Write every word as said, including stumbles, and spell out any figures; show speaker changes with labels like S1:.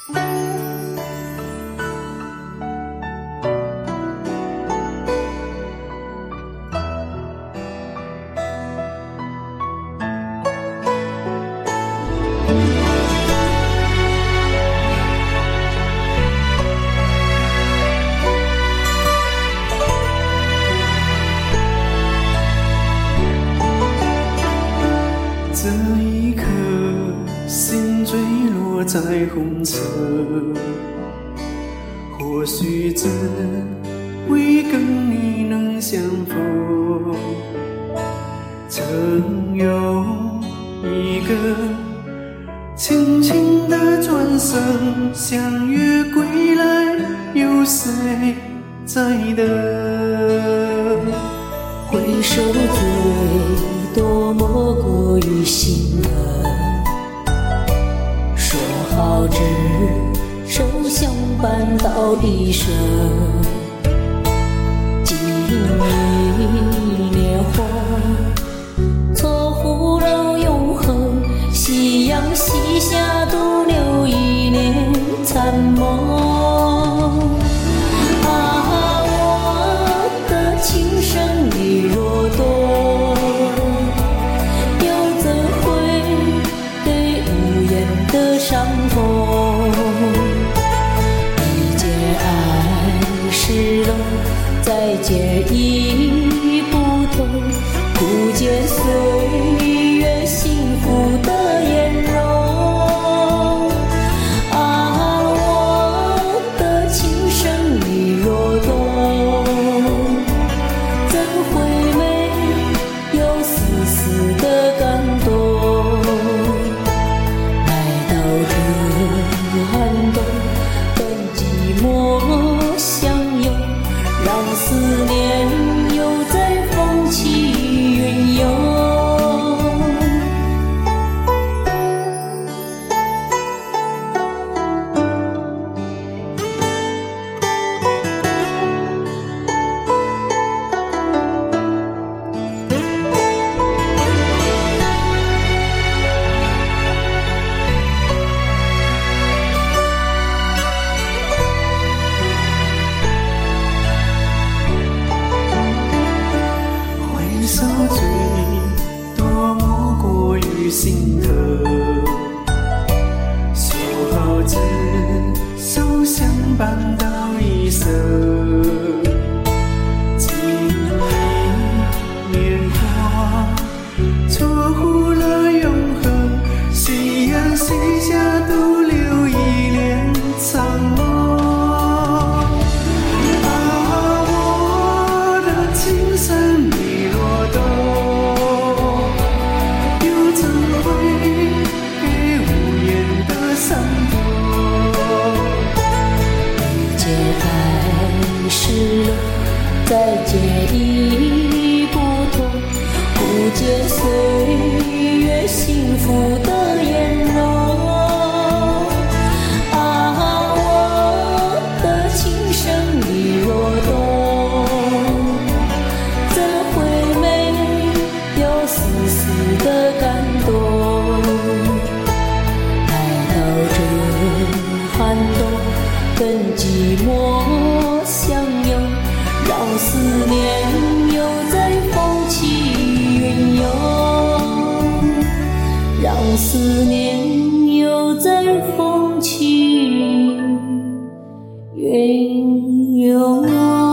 S1: 这一刻，心坠落在红尘，或许只为跟你能相逢。曾有一个轻轻的转身，相约归来，有谁在等？
S2: 回首最多莫过于心疼，说好执手相伴到一生。经历年华，错忽了永恒，夕阳西下，独留一念残梦。啊，我的情深你若懂，又怎会对无言的伤痛？一结爱是冷，再结已不同，不见岁月幸福的颜容。啊，我的情深你若懂，怎会没有丝丝的感动？来到这寒冬，跟寂寞相拥，让思念又在风起云涌。
S1: 回首最多莫过于心疼，说好执手相伴到一生。经历年华，错忽了永恒，夕阳西下，独留一帘苍茫。情深你若懂，又怎会给无言的伤痛？
S2: 一结爱是冷，再结已不同，不见岁月幸福的颜容。啊，我的情深你若懂，的感动。来到这寒冬，跟寂寞相拥，让思念又在风起云涌，让思念又在风起云涌。